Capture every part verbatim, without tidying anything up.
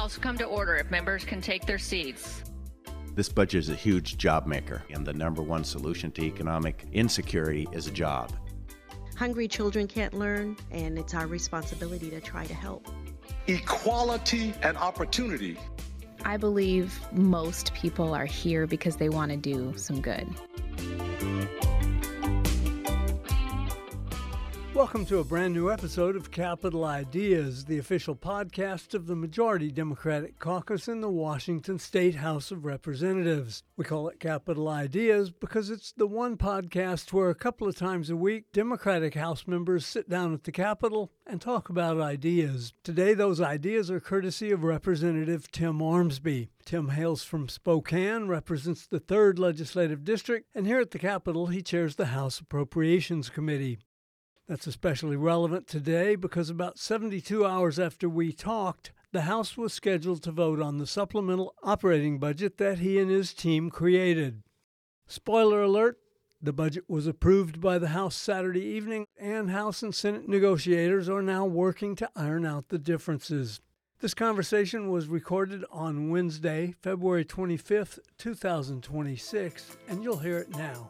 House come to order if members can take their seats. This budget is a huge job maker, and the number one solution to economic insecurity is a job. Hungry children can't learn, and it's our responsibility to try to help. Equality and opportunity. I believe most people are here because they want to do some good. Welcome to a brand new episode of Capital Ideas, the official podcast of the majority Democratic caucus in the Washington State House of Representatives. We call it Capital Ideas because it's the one podcast where a couple of times a week, Democratic House members sit down at the Capitol and talk about ideas. Today, those ideas are courtesy of Representative Tim Ormsby. Tim hails from Spokane, represents the third Legislative District, and here at the Capitol, he chairs the House Appropriations Committee. That's especially relevant today because about seventy-two hours after we talked, the House was scheduled to vote on the supplemental operating budget that he and his team created. Spoiler alert, the budget was approved by the House Saturday evening, and House and Senate negotiators are now working to iron out the differences. This conversation was recorded on Wednesday, February twenty-fifth, two thousand twenty-six, and you'll hear it now.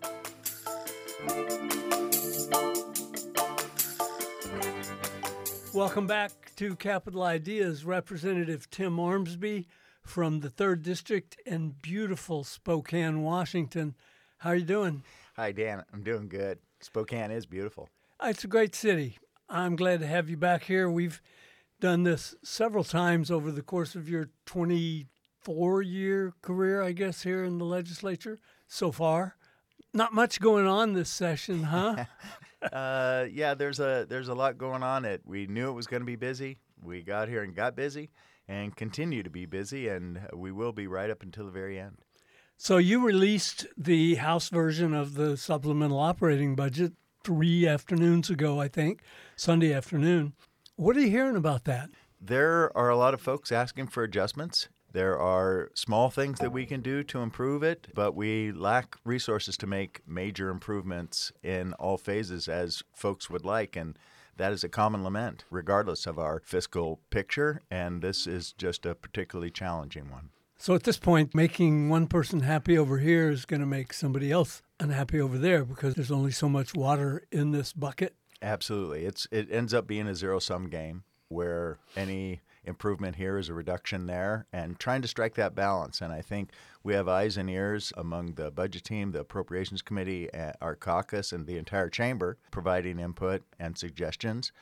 Welcome back to Capital Ideas. Representative Tim Ormsby from the third District in beautiful Spokane, Washington. How are you doing? Hi, Dan. I'm doing good. Spokane is beautiful. It's a great city. I'm glad to have you back here. We've done this several times over the course of your twenty-four-year career, I guess, here in the legislature so far. Not much going on this session, huh? uh, yeah, there's a there's a lot going on. It we knew it was going to be busy. We got here and got busy, and continue to be busy, and we will be right up until the very end. So you released the House version of the supplemental operating budget three afternoons ago, I think, Sunday afternoon. What are you hearing about that? There are a lot of folks asking for adjustments. There are small things that we can do to improve it, but we lack resources to make major improvements in all phases as folks would like, and that is a common lament, regardless of our fiscal picture, and this is just a particularly challenging one. So at this point, making one person happy over here is going to make somebody else unhappy over there because there's only so much water in this bucket? Absolutely. It's It ends up being a zero-sum game where any improvement here is a reduction there, and trying to strike that balance. And I think we have eyes and ears among the budget team, the Appropriations Committee, our caucus, and the entire chamber providing input and suggestions.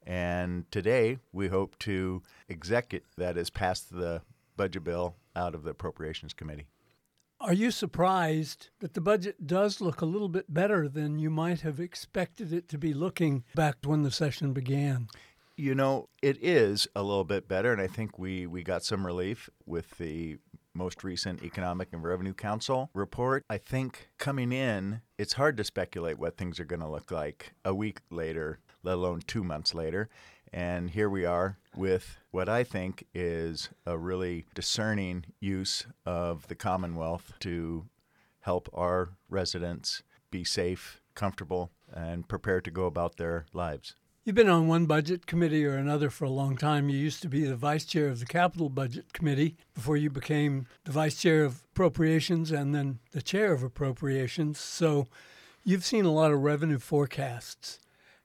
And today we hope to execute that is passed the budget bill out of the Appropriations Committee. Are you surprised that the budget does look a little bit better than you might have expected it to be looking back when the session began? You know, it is a little bit better, and I think we, we got some relief with the most recent Economic and Revenue Council report. I think coming in, it's hard to speculate what things are going to look like a week later, let alone two months later. And here we are with what I think is a really discerning use of the Commonwealth to help our residents be safe, comfortable, and prepared to go about their lives. You've been on one budget committee or another for a long time. You used to be the vice chair of the Capital Budget Committee before you became the vice chair of Appropriations and then the chair of Appropriations. So you've seen a lot of revenue forecasts.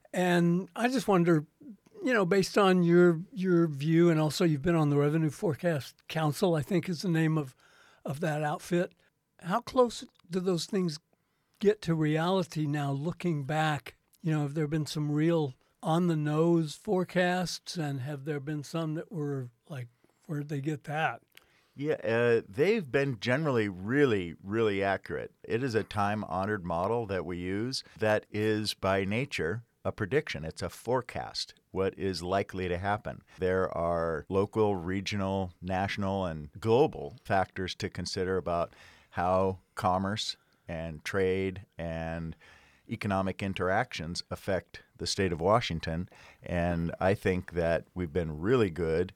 And I just wonder, you know, based on your your view, and also you've been on the Revenue Forecast Council, I think is the name of, of that outfit. How close do those things get to reality now, looking back? You know, have there been some real on-the-nose forecasts, and have there been some that were like, where'd they get that? Yeah, uh, they've been generally really, really accurate. It is a time-honored model that we use that is by nature a prediction. It's a forecast, what is likely to happen. There are local, regional, national, and global factors to consider about how commerce and trade and economic interactions affect the state of Washington. And I think that we've been really good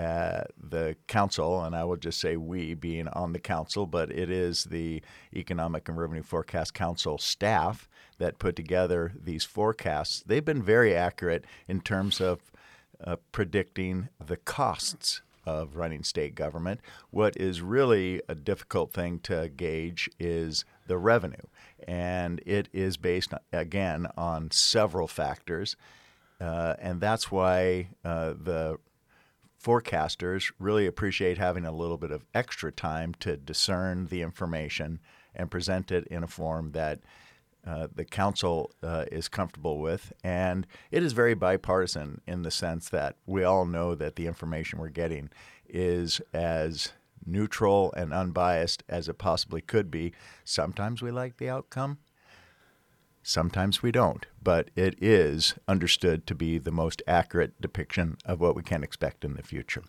at the council, and I will just say we being on the council, but it is the Economic and Revenue Forecast Council staff that put together these forecasts. They've been very accurate in terms of uh, predicting the costs of running state government. What is really a difficult thing to gauge is the revenue. And it is based, again, on several factors. Uh, and that's why uh, the forecasters really appreciate having a little bit of extra time to discern the information and present it in a form that uh, the council uh, is comfortable with. And it is very bipartisan in the sense that we all know that the information we're getting is as neutral and unbiased as it possibly could be. Sometimes we like the outcome. Sometimes we don't, but it is understood to be the most accurate depiction of what we can expect in the future.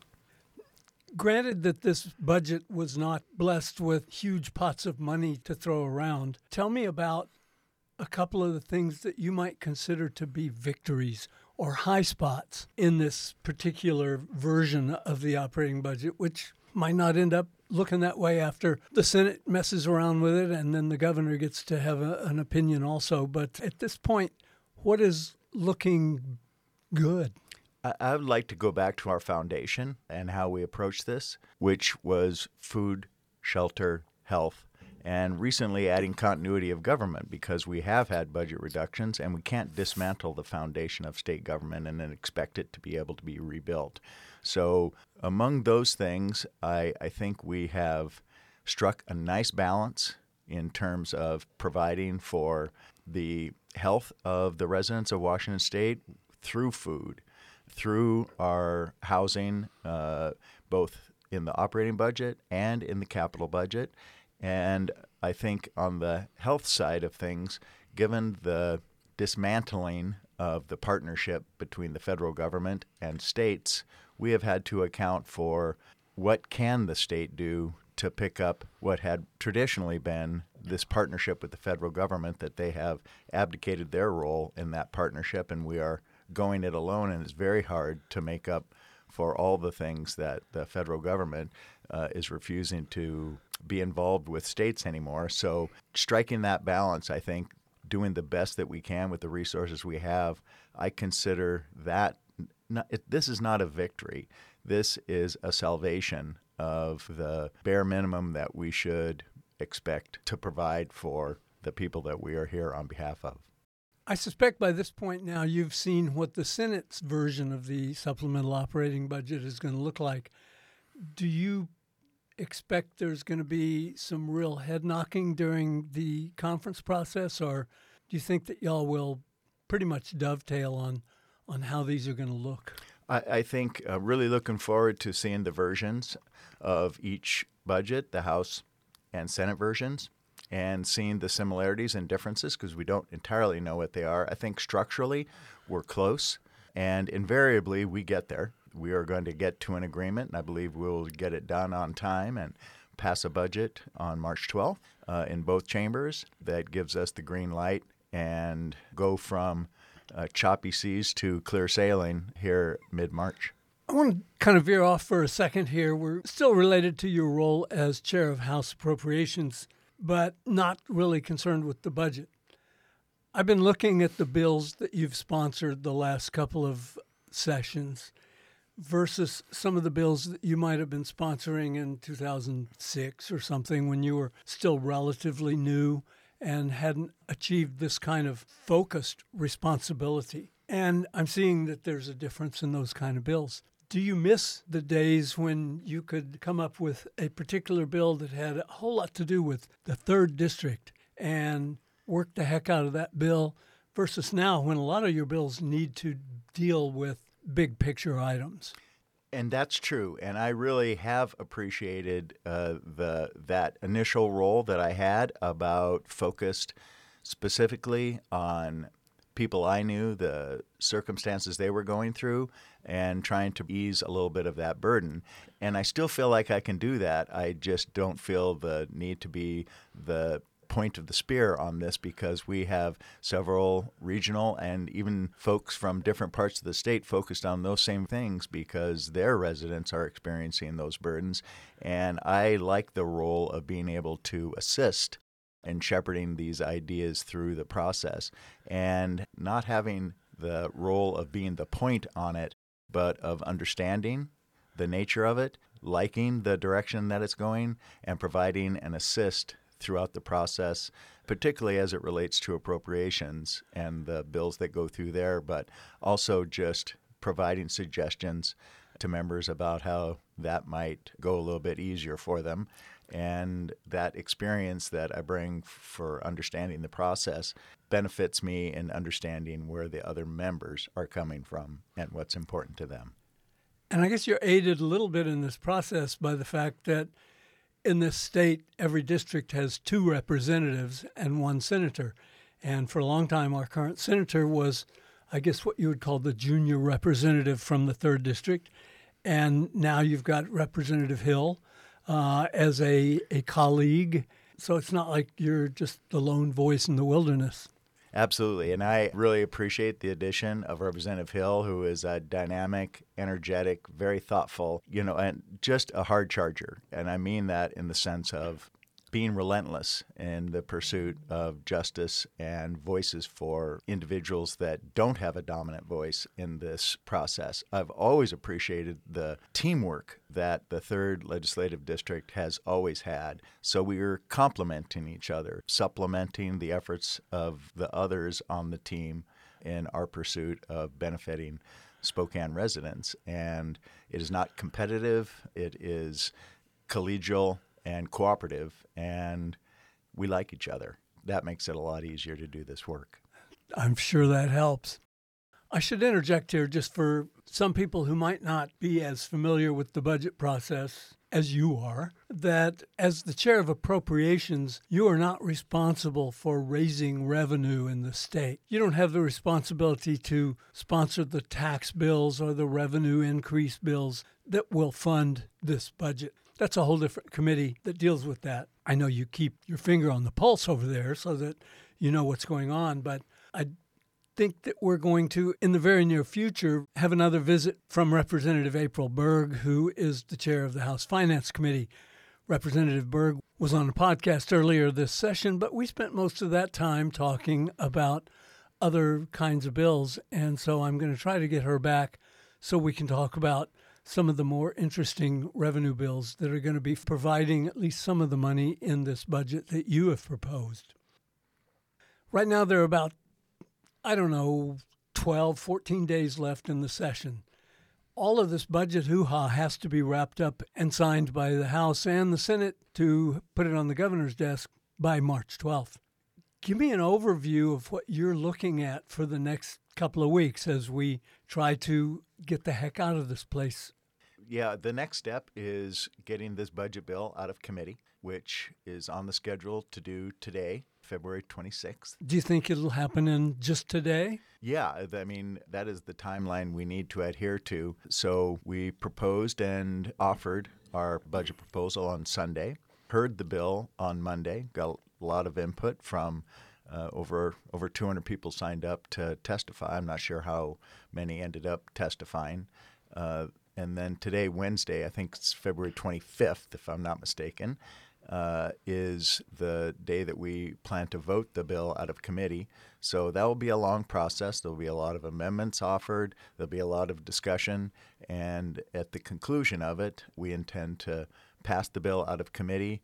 Granted that this budget was not blessed with huge pots of money to throw around, tell me about a couple of the things that you might consider to be victories or high spots in this particular version of the operating budget, which might not end up looking that way after the Senate messes around with it and then the governor gets to have a, an opinion also. But at this point, what is looking good? I, I would like to go back to our foundation and how we approach this, which was food, shelter, health, and recently adding continuity of government, because we have had budget reductions and we can't dismantle the foundation of state government and then expect it to be able to be rebuilt. So among those things, I, I think we have struck a nice balance in terms of providing for the health of the residents of Washington State through food, through our housing, uh, both in the operating budget and in the capital budget. And I think on the health side of things, given the dismantling of the partnership between the federal government and states, we have had to account for what can the state do to pick up what had traditionally been this partnership with the federal government, that they have abdicated their role in that partnership and we are going it alone, and it's very hard to make up for all the things that the federal government uh, is refusing to be involved with states anymore. So striking that balance, I think, doing the best that we can with the resources we have, I consider that not, it, this is not a victory. This is a salvation of the bare minimum that we should expect to provide for the people that we are here on behalf of. I suspect by this point now you've seen what the Senate's version of the supplemental operating budget is going to look like. Do you expect there's going to be some real head knocking during the conference process, or do you think that y'all will pretty much dovetail on, on how these are going to look? I, I think uh, really looking forward to seeing the versions of each budget, the House and Senate versions, and seeing the similarities and differences, because we don't entirely know what they are. I think structurally we're close, and invariably we get there. We are going to get to an agreement, and I believe we'll get it done on time and pass a budget on March twelfth uh, in both chambers that gives us the green light and go from uh, choppy seas to clear sailing here mid-March. I want to kind of veer off for a second here. We're still related to your role as chair of House Appropriations, but not really concerned with the budget. I've been looking at the bills that you've sponsored the last couple of sessions versus some of the bills that you might have been sponsoring in two thousand six or something, when you were still relatively new and hadn't achieved this kind of focused responsibility. And I'm seeing that there's a difference in those kind of bills. Do you miss the days when you could come up with a particular bill that had a whole lot to do with the third district and work the heck out of that bill, versus now when a lot of your bills need to deal with big picture items? And that's true. And I really have appreciated uh, the that initial role that I had about focused specifically on people I knew, the circumstances they were going through, and trying to ease a little bit of that burden. And I still feel like I can do that. I just don't feel the need to be the point of the spear on this, because we have several regional and even folks from different parts of the state focused on those same things because their residents are experiencing those burdens. And I like the role of being able to assist in shepherding these ideas through the process, and not having the role of being the point on it, but of understanding the nature of it, liking the direction that it's going, and providing an assist throughout the process, particularly as it relates to appropriations and the bills that go through there, but also just providing suggestions to members about how that might go a little bit easier for them. And that experience that I bring for understanding the process benefits me in understanding where the other members are coming from and what's important to them. And I guess you're aided a little bit in this process by the fact that in this state, every district has two representatives and one senator. And for a long time, our current senator was, I guess, what you would call the junior representative from the third district. And now you've got Representative Hill uh, as a, a colleague. So it's not like you're just the lone voice in the wilderness. Absolutely. And I really appreciate the addition of Representative Hill, who is a dynamic, energetic, very thoughtful, you know, and just a hard charger. And I mean that in the sense of being relentless in the pursuit of justice and voices for individuals that don't have a dominant voice in this process. I've always appreciated the teamwork that the third Legislative District has always had. So we are complementing each other, supplementing the efforts of the others on the team in our pursuit of benefiting Spokane residents. And it is not competitive. It is collegial and cooperative, and we like each other. That makes it a lot easier to do this work. I'm sure that helps. I should interject here just for some people who might not be as familiar with the budget process as you are, that as the chair of appropriations, you are not responsible for raising revenue in the state. You don't have the responsibility to sponsor the tax bills or the revenue increase bills that will fund this budget. That's a whole different committee that deals with that. I know you keep your finger on the pulse over there so that you know what's going on, but I think that we're going to, in the very near future, have another visit from Representative April Berg, who is the chair of the House Finance Committee. Representative Berg was on a podcast earlier this session, but we spent most of that time talking about other kinds of bills, and so I'm going to try to get her back so we can talk about some of the more interesting revenue bills that are going to be providing at least some of the money in this budget that you have proposed. Right now, there are about, I don't know, twelve, fourteen days left in the session. All of this budget hoo-ha has to be wrapped up and signed by the House and the Senate to put it on the governor's desk by March twelfth. Give me an overview of what you're looking at for the next couple of weeks as we try to get the heck out of this place. Yeah, the next step is getting this budget bill out of committee, which is on the schedule to do today, February twenty-sixth. Do you think it'll happen in just today? Yeah, I mean, that is the timeline we need to adhere to. So we proposed and offered our budget proposal on Sunday, heard the bill on Monday, got a lot of input from uh, over over two hundred people signed up to testify. I'm not sure how many ended up testifying. Uh, And then today, Wednesday, I think it's February twenty-fifth, if I'm not mistaken, uh, is the day that we plan to vote the bill out of committee. So that will be a long process. There will be a lot of amendments offered. There'll be a lot of discussion. And at the conclusion of it, we intend to pass the bill out of committee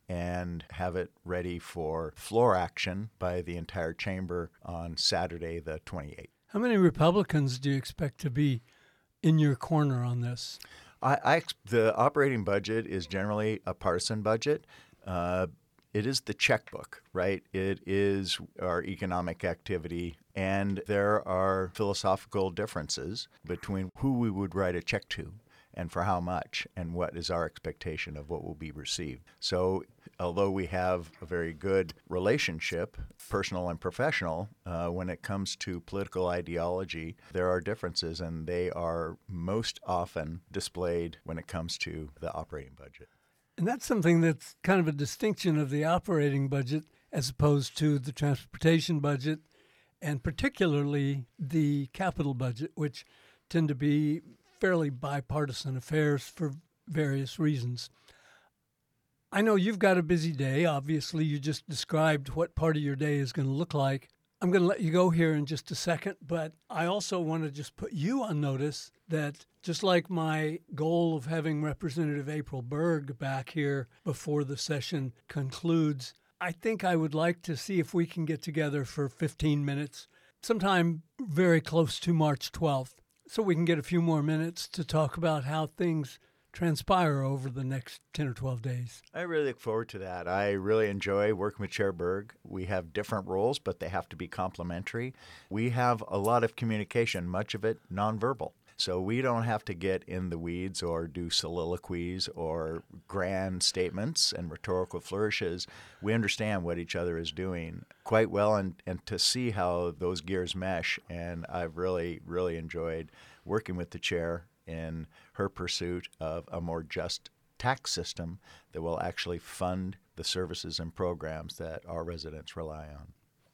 and have it ready for floor action by the entire chamber on Saturday, the twenty-eighth. How many Republicans do you expect to be in your corner on this? I, I the operating budget is generally a partisan budget. Uh, it is the checkbook, right? It is our economic activity, and there are philosophical differences between who we would write a check to and for how much, and what is our expectation of what will be received. So although we have a very good relationship, personal and professional, uh, when it comes to political ideology, there are differences, and they are most often displayed when it comes to the operating budget. And that's something that's kind of a distinction of the operating budget as opposed to the transportation budget, and particularly the capital budget, which tend to be fairly bipartisan affairs for various reasons. I know you've got a busy day. Obviously, you just described what part of your day is going to look like. I'm going to let you go here in just a second, but I also want to just put you on notice that just like my goal of having Representative April Berg back here before the session concludes, I think I would like to see if we can get together for fifteen minutes sometime very close to March twelfth, so we can get a few more minutes to talk about how things transpire over the next ten or twelve days. I really look forward to that. I really enjoy working with Chair Berg. We have different roles, but they have to be complementary. We have a lot of communication, much of it nonverbal. So we don't have to get in the weeds or do soliloquies or grand statements and rhetorical flourishes. We understand what each other is doing quite well, and, and to see how those gears mesh. And I've really, really enjoyed working with the chair in her pursuit of a more just tax system that will actually fund the services and programs that our residents rely on.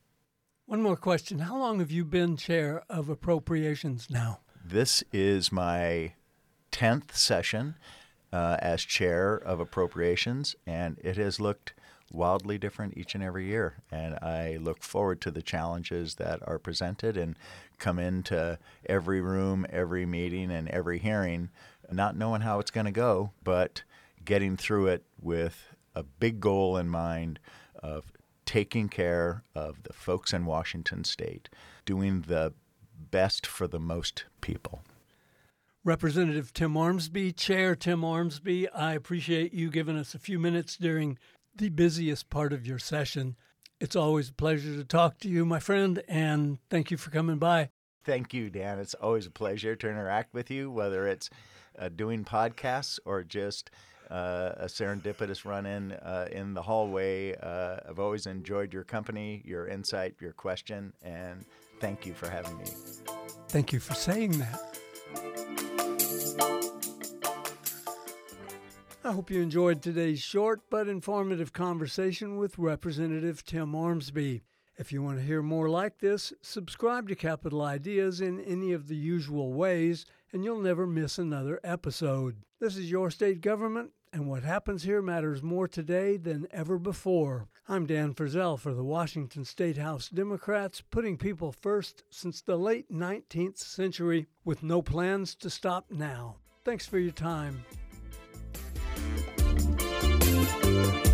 One more question. How long have you been chair of appropriations now? This is my tenth session uh, as chair of appropriations, and it has looked wildly different each and every year. And I look forward to the challenges that are presented and come into every room, every meeting, and every hearing, not knowing how it's going to go, but getting through it with a big goal in mind of taking care of the folks in Washington State, doing the best for the most people. Representative Tim Ormsby, Chair Tim Ormsby, I appreciate you giving us a few minutes during the busiest part of your session. It's always a pleasure to talk to you, my friend, and thank you for coming by. Thank you, Dan. It's always a pleasure to interact with you, whether it's uh, doing podcasts or just uh, a serendipitous run-in uh, in the hallway. Uh, I've always enjoyed your company, your insight, your question, and thank you for having me. Thank you for saying that. I hope you enjoyed today's short but informative conversation with Representative Tim Ormsby. If you want to hear more like this, subscribe to Capital Ideas in any of the usual ways, and you'll never miss another episode. This is your state government, and what happens here matters more today than ever before. I'm Dan Frizzell for the Washington State House Democrats, putting people first since the late nineteenth century, with no plans to stop now. Thanks for your time. Thank you.